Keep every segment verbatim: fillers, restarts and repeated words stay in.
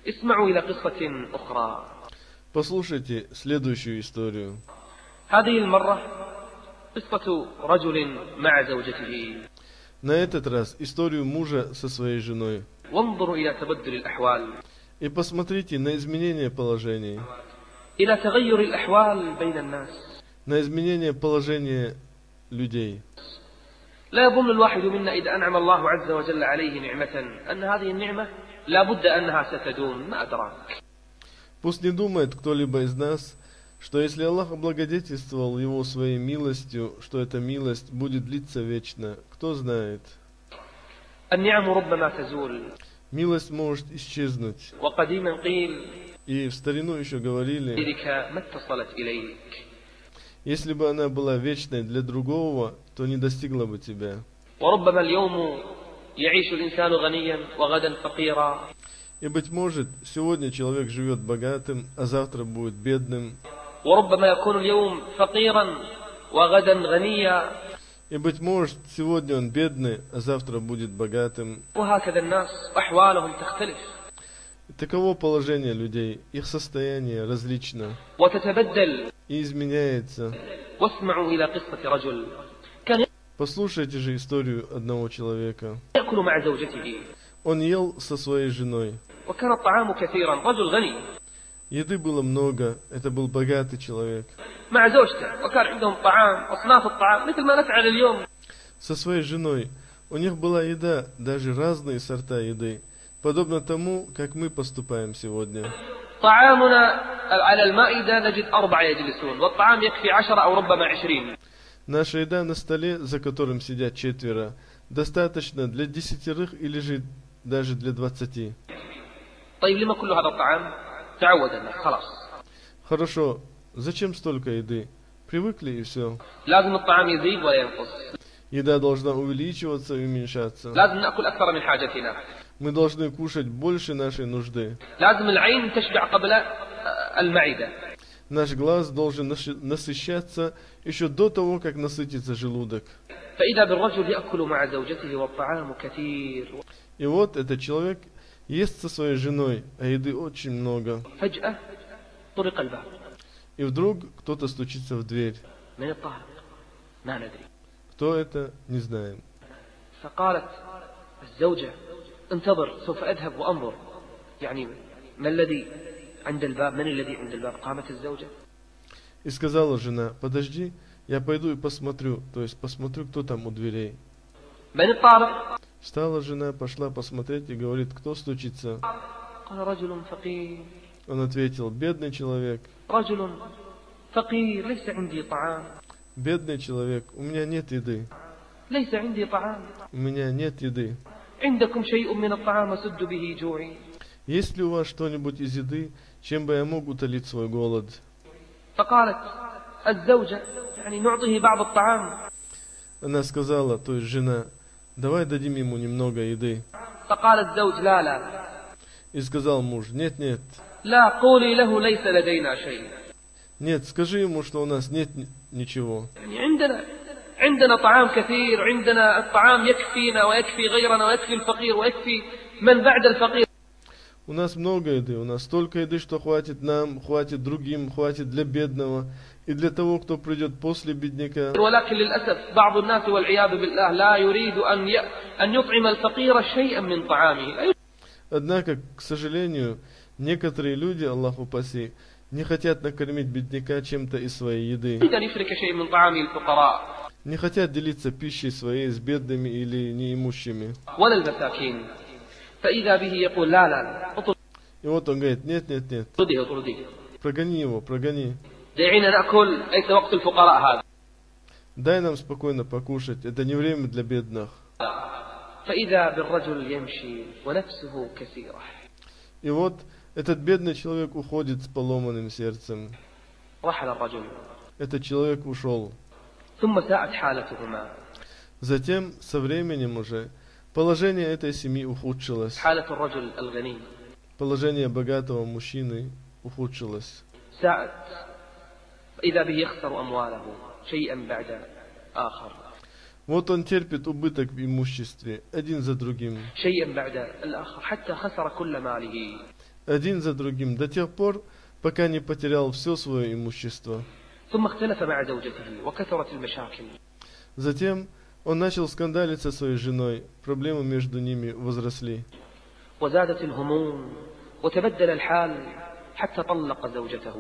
اسمعوا إلى قصة أخرى. Послушайте следующую историю. هذه المرة قصة رجل مع زوجته. На этот раз историю мужа со своей женой. وانظروا إلى تبدل الأحوال. И посмотрите на изменение положений. إلى تغير الأحوال بين الناس. На изменение положения людей. لا يظن الواحد منا إذا أنعم الله عز وجل عليه نعمة أن هذه النعمة لا بد أنها ستدوم. ما أدراك. Пусть не думает кто-либо из нас, что если Аллах облагодетельствовал его своей милостью, что эта милость будет длиться вечно. Кто знает? النعم ربما تزول. Милость может исчезнуть. وقديما قيل. И в старину еще говорили, إليك ما اتصلت إليك. если бы она была вечной для другого, то не достигла бы тебя. وربما اليوم يعيش الإنسان غنيا وغدا فقيرا. И, быть может, сегодня человек живет богатым, а завтра будет бедным. وربما يكون اليوم فقيرا وغدا غنيا. И, быть может, сегодня он бедный, а завтра будет богатым. وهكذا الناس أحوالهم تختلف. Таково положение людей, их состояние различно وتتبدل. и изменяется. واسمعوا إلى قصة رجل كان Послушайте же историю одного человека. يأكل مع زوجته. Он ел со своей женой. وكان الطعام كثيرا. رجل غني. Еды было много, это был богатый человек. مع زوجته. وكان عندهم طعام أصناف الطعام مثل ما نفعل اليوم. Со своей женой. У них была еда, даже разные сорта еды, подобно тому, как мы поступаем сегодня. طعامنا على المائدة نجد أربعة يجلسون والطعام يكفي عشرة أو ربما عشرين. Наша еда на столе, за которым сидят четверо, достаточно для десятерых или же даже для двадцати. طيب لما كل هذا الطعام؟ تعود الناس خلاص. Хорошо, зачем столько еды? Привыкли и все. لازم الطعام يزيد ولا ينقص. Еда должна увеличиваться и уменьшаться. لازم نأكل أكثر من حاجتنا. Мы должны кушать больше нашей нужды. لازم العين تشبع قبل المعدة. Наш глаз должен насыщаться еще до того, как насытится желудок. فإذا بالرجل يأكل مع زوجته والطعام كثير. И вот этот человек ест со своей женой, а еды очень много. فجأة طرق الباب. И вдруг кто-то стучится в дверь. من الطارق؟ ما ندري. Кто это, не знаем. فقالت الزوجة انتظر سوف أذهب وأنظر. يعني ما الذي عند الباب؟ من الذي عند الباب؟ قامت الزوجة. И сказала жена: подожди, я пойду и посмотрю, то есть посмотрю, кто там у дверей. من الطارق؟ Встала жена, пошла посмотреть и говорит: кто стучится? قال رجل فقير. Он ответил: бедный человек. رجل فقير ليس عندي طعام. Бедный человек, у меня нет еды. ليس عندي طعام. У меня нет еды. عندكم شيء من الطعام أسد به جوعي. Есть ли у вас что-нибудь из еды, чем бы я мог утолить свой голод? فقالت الزوجة يعني نعطيه بعض الطعام. Она сказала, то есть жена: давай дадим ему немного еды. فقال الزوج لا لا. И сказал муж: нет, нет. لا قولي له ليس لدينا شيء. Нет, скажи ему, что у нас нет ничего. يعني عندنا عندنا طعام كثير. عندنا الطعام يكفينا ويكفي غيرنا ويكفي الفقير ويكفي من بعد الفقير. У нас много еды, у нас столько еды, что хватит нам, хватит другим, хватит для бедного и для того, кто придет после бедняка. ولكن للأسف بعض الناس والعياذ بالله لا يريد أن أن يطعم الفقير شيئا من طعامه. Однако, к сожалению, некоторые люди, Аллах упаси, не хотят накормить бедняка чем-то из своей еды. Не хотят делиться пищей своей с бедными или неимущими. И вот он говорит: нет, нет, нет. Прогони его, прогони. Дай нам спокойно покушать, это не время для бедных. И вот этот бедный человек уходит с поломанным сердцем. Этот человек ушел. Затем, со временем уже, положение этой семьи ухудшилось. Положение богатого мужчины ухудшилось. Вот он терпит убыток в имуществе, один за другим. один за другим, до тех пор, пока не потерял все свое имущество. ثم اختلف مع زوجته وكثرت المشاكل. Затем он начал скандалить со своей женой, проблемы между ними возросли. وزادت الهموم وتبدل الحال حتى طلق زوجته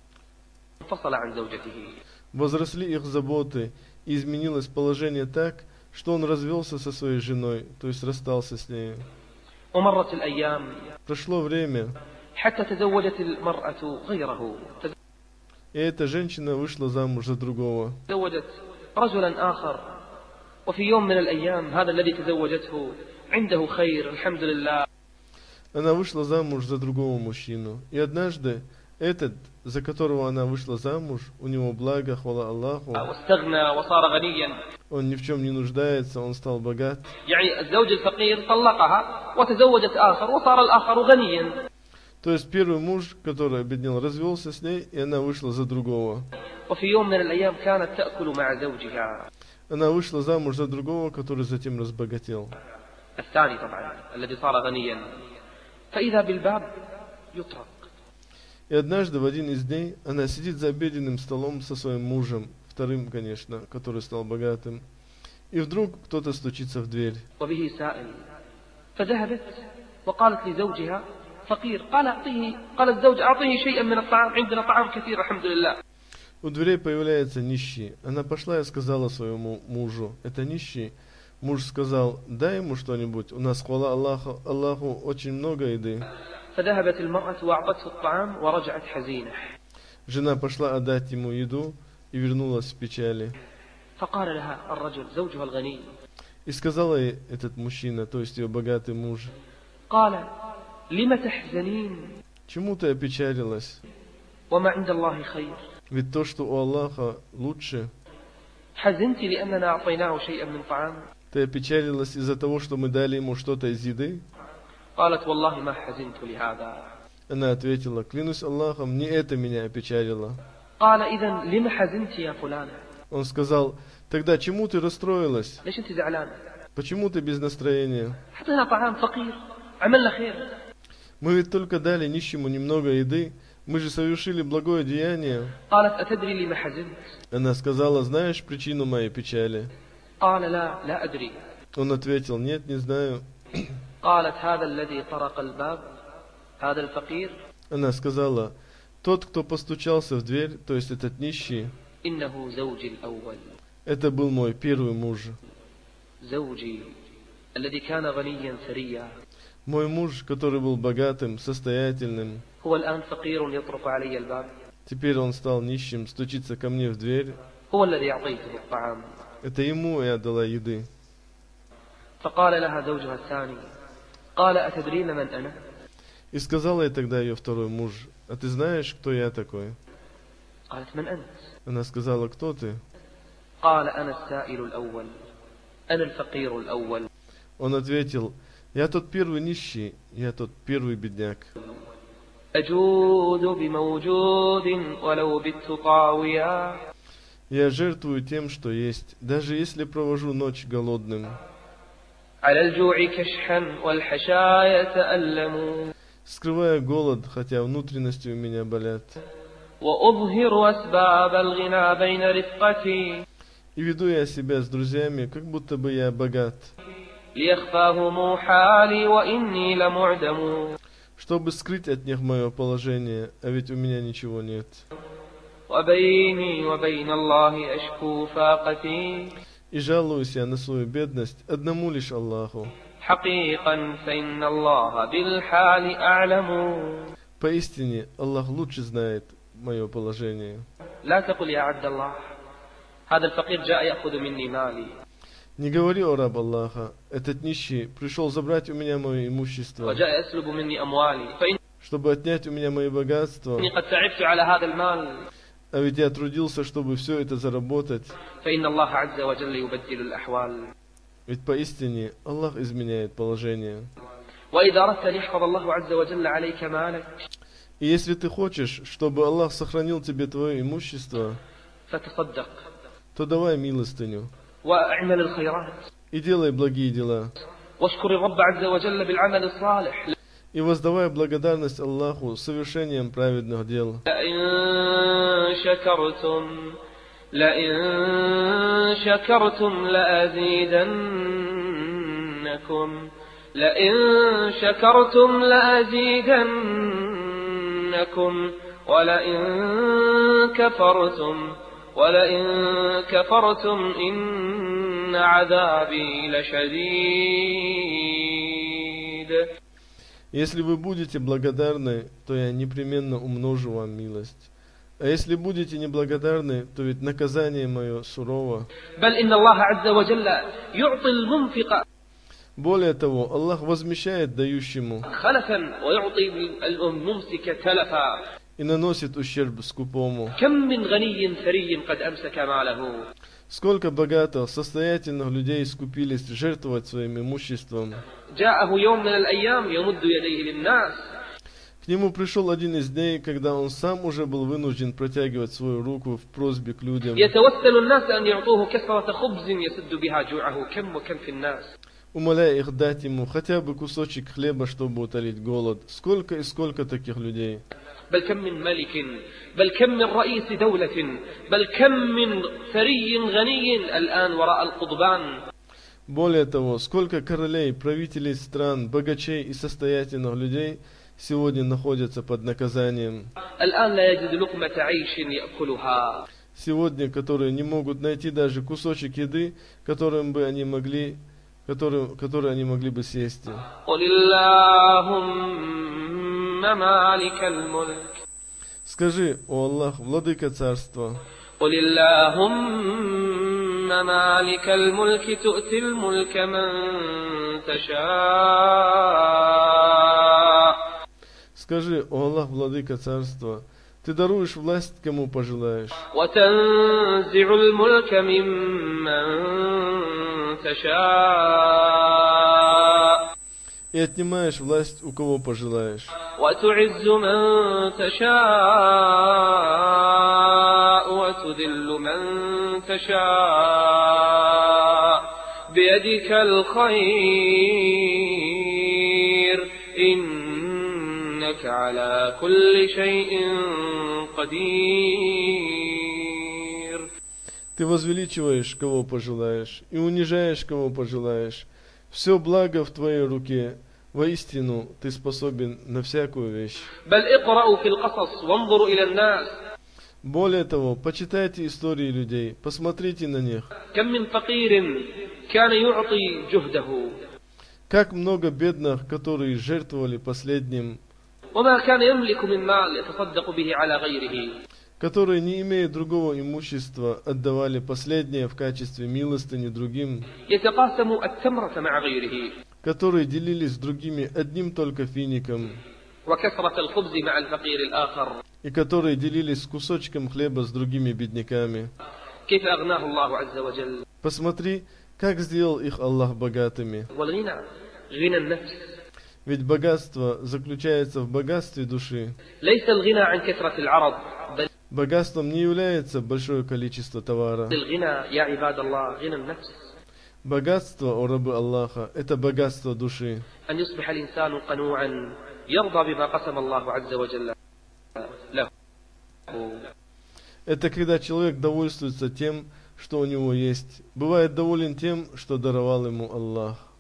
فانفصل عن زوجته. Возросли их заботы, и изменилось положение так, что он развелся со своей женой, то есть расстался с ней. ومرت الأيام Прошло время, حتى تزوجت المرأة غيره. и эта женщина вышла замуж за другого. تزوجت رجلا آخر وفي يوم من الأيام هذا الذي تزوجته عنده خير الحمد لله. Она вышла замуж за другого мужчину, и однажды этот, за которого она вышла замуж, у него благо, хвала Аллаху, واستغنى وصار غنيا. он ни в чем не нуждается, он стал богат. يعني الزوج الفقير طلقها وتزوجت آخر وصار الآخر غنيا. То есть первый муж, который обеднел, развелся с ней, и она вышла за другого. وفي يوم من الأيام كانت تأكل مع زوجها. Она вышла замуж за другого, который затем разбогател. الثاني طبعا الذي صار غنيا. فإذا بالباب يطرق. И однажды, в один из дней, она сидит за обеденным столом со своим мужем, вторым, конечно, который стал богатым. И вдруг кто-то стучится в дверь. وبه سائل. فذهبت وقالت لزوجها فقير قال أعطيه قال الزوج أعطيه شيئا من الطعام عندنا طعام كثير الحمد لله. У дверей появляется нищий. Она пошла и сказала своему мужу: это нищий. Муж сказал: дай ему что-нибудь, у нас, хвала Аллаху, Аллаху, очень много еды. فذهبت المرأة وأعطته الطعام ورجعت حزينة. Жена пошла отдать ему еду и вернулась в печали. فقال لها الرجل زوجها الغني. И сказал ей этот мужчина, то есть ее богатый муж: قال لم تحزنين чему ты опечалилась? وما عند الله خير. Ведь то, что у Аллаха лучше. حزنت لأننا أعطيناه شيئا من طعام. Ты опечалилась из-за того, что мы дали ему что-то из еды? قالت والله ما حزنت لهذا. Она ответила: клянусь Аллахом, не это меня опечалило. قال إذن لم حزنت يا فلانة. Он сказал: тогда чему ты расстроилась? ليش أنت زعلانة؟ Почему ты без настроения? حطينا طعام فقير عملنا خير. Мы ведь только дали нищему немного еды, мы же совершили благое деяние. قالت أتدري لما حزنت؟ Она сказала: знаешь причину моей печали? قال لا لا أدري. Он ответил: нет, не знаю. قالت هذا الذي طرق الباب هذا الفقير. Она сказала: тот, кто постучался в дверь, то есть этот нищий, إنه زوجي الأول. это был мой первый муж. زوجي الذي كان غنيا ثريا. Мой муж, который был богатым, состоятельным, هو الآن فقير يطرق علي الباب. теперь он стал нищим, стучится ко мне в дверь. هو الذي أعطيته الطعام. Это ему я дала еды. فقال لها زوجها الثاني قال أتدرين من أنا؟ И сказал ей тогда ее второй муж: а ты знаешь, кто я такой? قالت من أنت؟ Она сказала: кто ты? قال أنا السائل الأول أنا الفقير الأول. Он ответил: я тот первый нищий, я тот первый бедняк. أجود بموجود ولو بت طاويا. Я жертвую тем, что есть, даже если провожу ночь голодным. على الجوع كشحا والحشايا تألموا. Скрывая голод, хотя внутренности у меня болят. وأظهر أسباب الغنى بين رفقتي. И веду я себя с друзьями, как будто бы я богат. ليخفاهم حالي وإني لمعدم. Чтобы скрыть от них мое положение, а ведь у меня ничего нет. وبيني وبين الله أشكو فاقتي. И жалуюсь я на свою бедность одному лишь Аллаху. حقيقا فإن الله بالحال أعلم. Поистине, Аллах лучше знает мое положение. لا تقل يا عبد الله هذا الفقير جاء يأخذ مني مالي. Не говори, о раб Аллаха, этот нищий пришел забрать у меня мое имущество, وجاء يسلب مني أموالي فإني чтобы отнять у меня мои богатства, قد تعبت على هذا المال. а ведь я трудился, чтобы все это заработать. فإن الله عز وجل يبدل الأحوال. Ведь поистине Аллах изменяет положение. وإذا أردت أن يحفظ الله عز وجل عليك مالك. И если ты хочешь, чтобы Аллах сохранил тебе твое имущество, فتصدق. то давай милостыню وأعمل الخيرات. и делай благие дела. واشكر الرب عز وجل بالعمل الصالح. и воздавая благодарность Аллаху совершением праведных дел. لئن شكرتم لئن شكرتم لأزيدنكم لئن شكرتم لأزيدنكم ولئن كفرتم ولئن كفرتم إن عذابي لشديد. Если вы будете благодарны, то я непременно умножу вам милость. А если будете неблагодарны, то ведь наказание мое сурово. بل إن الله عز وجل يعطي المنفق Более того, Аллах возмещает дающему خلفا ويعطي الممسك تلفا. и наносит ущерб скупому. كم من غني ثري قد أمسك ماله. Сколько богатых, состоятельных людей скупились жертвовать своим имуществом. جاءه يوم من الأيام يمد يديه للناس. К нему пришел один из дней, когда он сам уже был вынужден протягивать свою руку в просьбе к людям. يتوسل الناس أن يعطوه كسرة خبز يسد بها جوعه. كم وكم في الناس. Умоляя их дать ему хотя бы кусочек хлеба, чтобы утолить голод. Сколько и сколько таких людей. بل كم من ملك بل كم من رئيس دولة بل كم من ثري غني الآن وراء القضبان. Более того, сколько королей, правителей стран, богачей и состоятельных людей сегодня находятся под наказанием. الآن لا يجد لقمة عيش يأكلها. Сегодня, которые не могут найти даже кусочек еды, которым бы они могли, которым, который они могли бы съесть. قل اللهم مالك الملك. Скажи, о Аллах, владыка царства. قل اللهم مالك الملك تؤتي الملك من تشاء. Скажи, о Аллах, владыка царства, ты даруешь власть кому пожелаешь. وتنزع الملك ممن تشاء. И отнимаешь власть у кого пожелаешь. وتعز من تشاء وتذل من تشاء بيدك الخير إنك على كل شيء قدير. Ты возвеличиваешь кого пожелаешь и унижаешь кого пожелаешь. Все благо в твоей руке. Воистину, ты способен на всякую вещь. Более того, почитайте истории людей, посмотрите на них. Как много бедных, которые жертвовали последним, которые, не имея другого имущества, отдавали последнее в качестве милостыни другим, которые делились с другими одним только фиником, и которые делились с кусочком хлеба с другими бедняками. Посмотри, как сделал их Аллах богатыми. Ведь богатство заключается в богатстве души. Богатством не является большое количество товара. Богатство, о рабы Аллаха, это богатство души. Это когда человек довольствуется тем, что у него есть. Бывает доволен тем, что даровал ему Аллах.